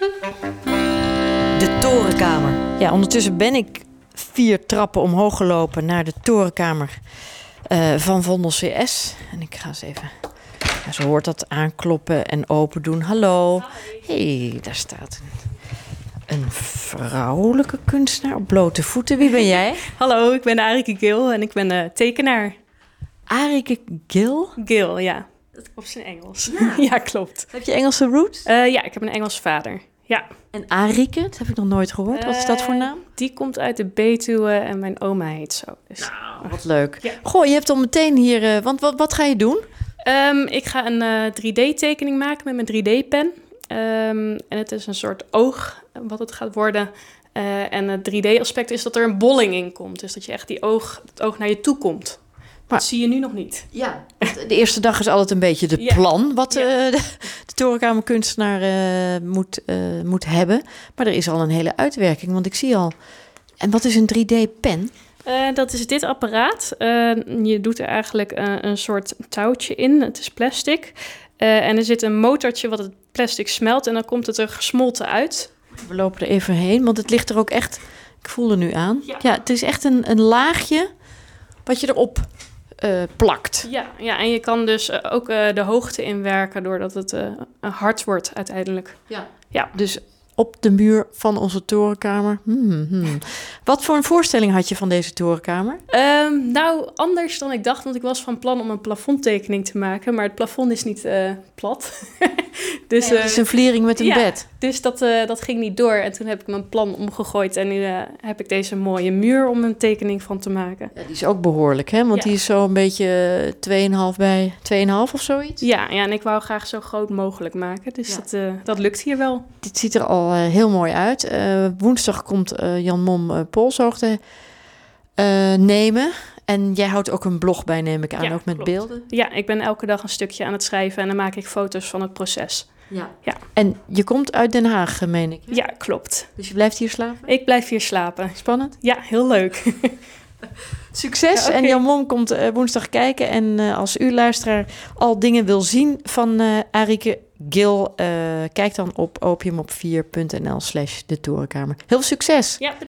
De torenkamer. Ja, ondertussen ben ik 4 trappen omhoog gelopen naar de torenkamer van Vondel CS. En ik ga eens even... Ja, zo hoort dat aankloppen en open doen. Hallo. Hey, daar staat een vrouwelijke kunstenaar op blote voeten. Wie ben jij? Hallo, ik ben Arike Gil en ik ben tekenaar. Arike Gil? Gil, ja. Dat op zijn Engels. Ja. Ja, klopt. Heb je Engelse roots? Ja, ik heb een Engelse vader. Ja. En Arike, dat heb ik nog nooit gehoord. Wat is dat voor naam? Die komt uit de Betuwe en mijn oma heet zo. Dus. Nou, wat leuk. Ja. Goh, je hebt al meteen hier... want wat ga je doen? Ik ga een 3D-tekening maken met mijn 3D-pen. En het is een soort oog wat het gaat worden. En het 3D-aspect is dat er een bolling in komt. Dus dat je echt het oog naar je toe komt. Maar, dat zie je nu nog niet. Ja, de eerste dag is altijd een beetje de plan... wat de torenkamerkunstenaar moet hebben. Maar er is al een hele uitwerking, want ik zie al... En wat is een 3D-pen? Dat is dit apparaat. Je doet er eigenlijk een soort touwtje in. Het is plastic. En er zit een motortje wat het plastic smelt... en dan komt het er gesmolten uit. We lopen er even heen, want het ligt er ook echt... Ik voel er nu aan. Ja, het is echt een laagje wat je erop plakt. Ja, en je kan dus ook de hoogte inwerken... doordat het hard wordt uiteindelijk. Ja. Dus op de muur van onze torenkamer. Wat voor een voorstelling had je van deze torenkamer? Nou, anders dan ik dacht. Want ik was van plan om een plafondtekening te maken. Maar het plafond is niet plat. Dus, het is een vliering met een bed. Dus dat ging niet door. En toen heb ik mijn plan omgegooid. En nu heb ik deze mooie muur om een tekening van te maken. Ja, die is ook behoorlijk, hè? Want die is zo een beetje 2,5 bij 2,5 of zoiets. Ja, en ik wou graag zo groot mogelijk maken. Dus dat lukt hier wel. Dit ziet er al heel mooi uit. Woensdag komt Jan Mom polshoogte nemen. En jij houdt ook een blog bij, neem ik aan, ook met beelden? Ja, ik ben elke dag een stukje aan het schrijven... en dan maak ik foto's van het proces. Ja. En je komt uit Den Haag, meen ik? Ja, klopt. Dus je blijft hier slapen? Ik blijf hier slapen. Spannend? Ja, heel leuk. Succes. Ja, okay. En Jan Mom komt woensdag kijken. En als u, luisteraar, al dingen wil zien van Arike Gil... kijk dan op opiumop4.nl/de torenkamer. Heel veel succes! Ja, bedankt.